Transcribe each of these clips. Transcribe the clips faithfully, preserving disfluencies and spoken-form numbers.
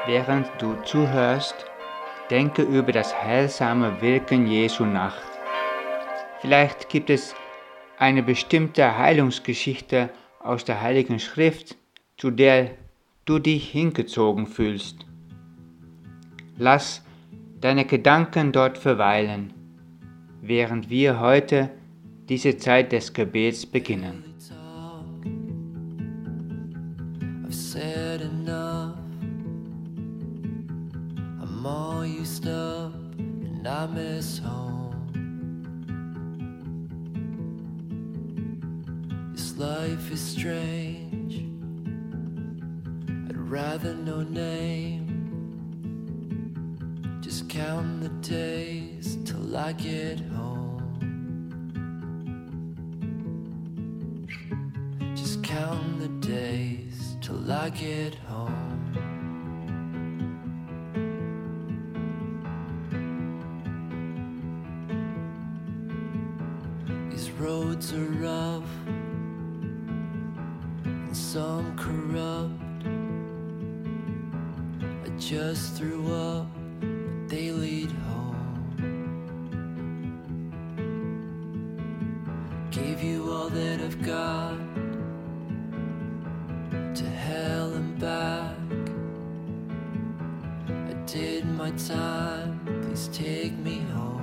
Während du zuhörst, denke über das heilsame Wirken Jesu nach. Vielleicht gibt es eine bestimmte Heilungsgeschichte aus der Heiligen Schrift, zu der du dich hingezogen fühlst. Lass deine Gedanken dort verweilen, während wir heute diese Zeit des Gebets beginnen. I've said enough. I'm all used up and I miss home. This life is strange. I'd rather no name. Just count the days till I get home. Just count the days till I get home. These roads are rough and some corrupt. I just threw up, but they lead home. Gave you all that I've got, to hell and back. I did my time, please take me home.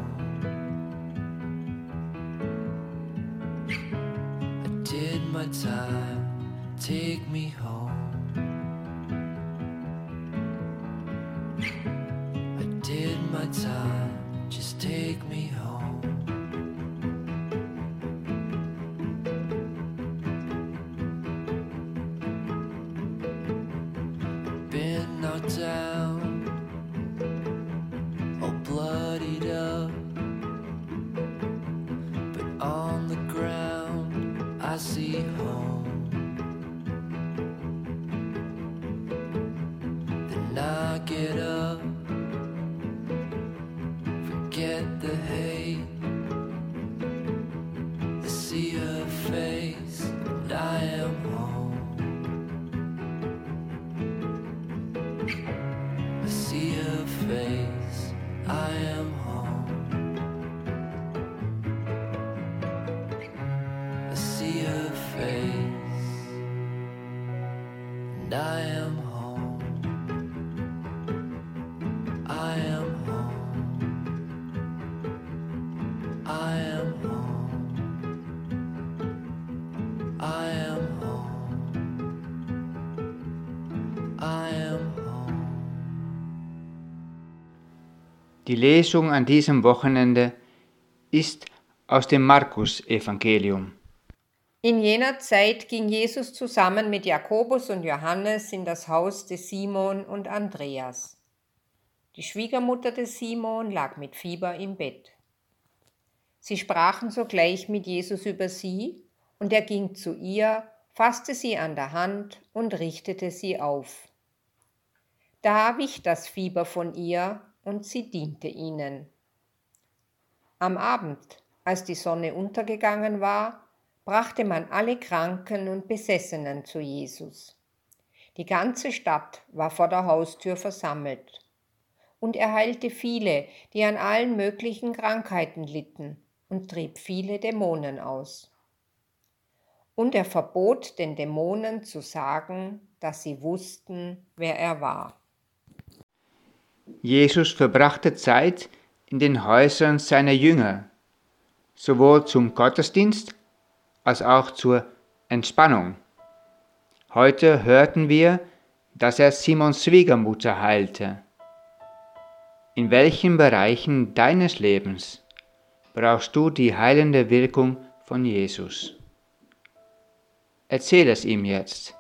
I did my time, take me home. I did my time, just take me home. Been knocked down, all bloodied up, but on the ground I see home. Then I get up, forget the hate, I see her face, and I am home. I see her face, I am home. I see her face, and I am home. I am home. I am home. I am home. I am home. Die Lesung an diesem Wochenende ist aus dem Markus-Evangelium. In jener Zeit ging Jesus zusammen mit Jakobus und Johannes in das Haus des Simon und Andreas. Die Schwiegermutter des Simon lag mit Fieber im Bett. Sie sprachen sogleich mit Jesus über sie, und er ging zu ihr, fasste sie an der Hand und richtete sie auf. Da wich das Fieber von ihr, und sie diente ihnen. Am Abend, als die Sonne untergegangen war, brachte man alle Kranken und Besessenen zu Jesus. Die ganze Stadt war vor der Haustür versammelt. Und er heilte viele, die an allen möglichen Krankheiten litten, und trieb viele Dämonen aus. Und er verbot den Dämonen zu sagen, dass sie wussten, wer er war. Jesus verbrachte Zeit in den Häusern seiner Jünger, sowohl zum Gottesdienst als auch zur Entspannung. Heute hörten wir, dass er Simons Schwiegermutter heilte. In welchen Bereichen deines Lebens brauchst du die heilende Wirkung von Jesus? Erzähl es ihm jetzt.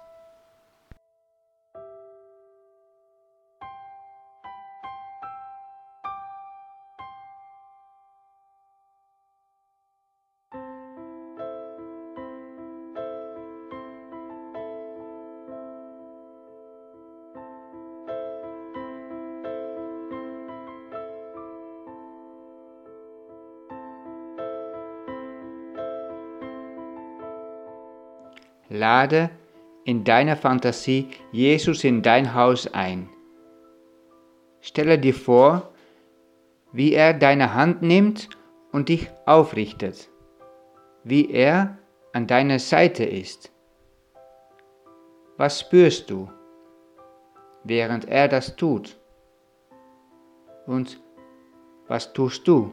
Lade in deiner Fantasie Jesus in dein Haus ein. Stelle dir vor, wie er deine Hand nimmt und dich aufrichtet, wie er an deiner Seite ist. Was spürst du, während er das tut? Und was tust du?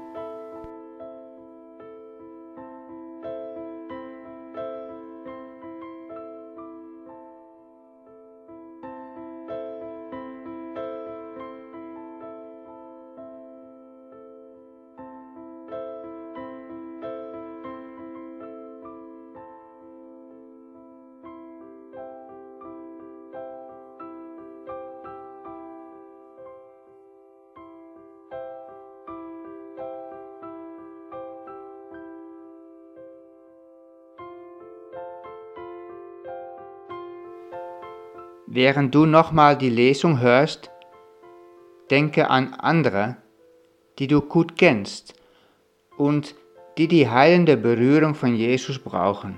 Während du nochmal die Lesung hörst, denke an andere, die du gut kennst und die die heilende Berührung von Jesus brauchen.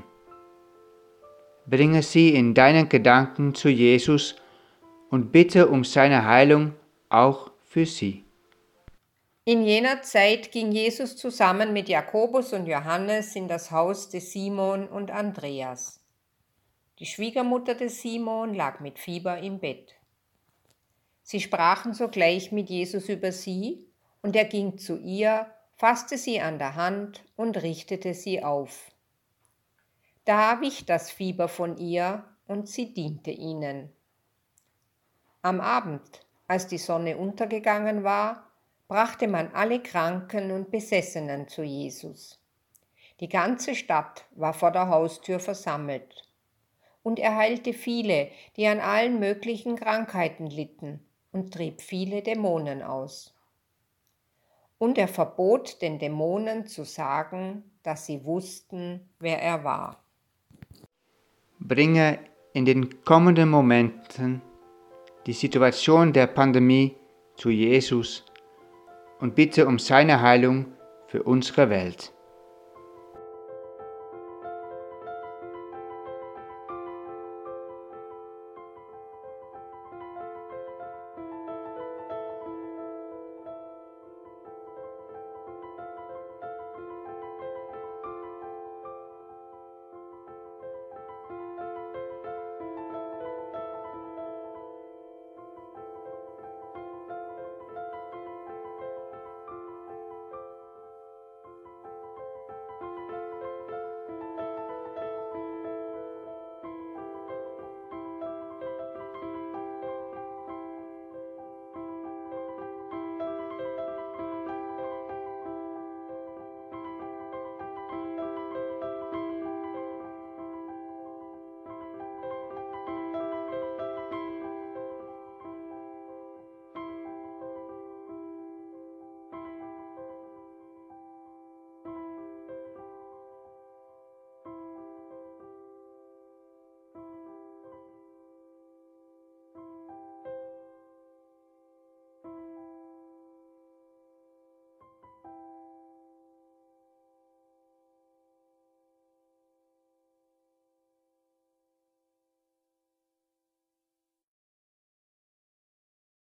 Bringe sie in deinen Gedanken zu Jesus und bitte um seine Heilung auch für sie. In jener Zeit ging Jesus zusammen mit Jakobus und Johannes in das Haus des Simon und Andreas. Die Schwiegermutter des Simon lag mit Fieber im Bett. Sie sprachen sogleich mit Jesus über sie, und er ging zu ihr, fasste sie an der Hand und richtete sie auf. Da wich das Fieber von ihr, und sie diente ihnen. Am Abend, als die Sonne untergegangen war, brachte man alle Kranken und Besessenen zu Jesus. Die ganze Stadt war vor der Haustür versammelt. Und er heilte viele, die an allen möglichen Krankheiten litten, und trieb viele Dämonen aus. Und er verbot den Dämonen zu sagen, dass sie wussten, wer er war. Bringe in den kommenden Momenten die Situation der Pandemie zu Jesus und bitte um seine Heilung für unsere Welt.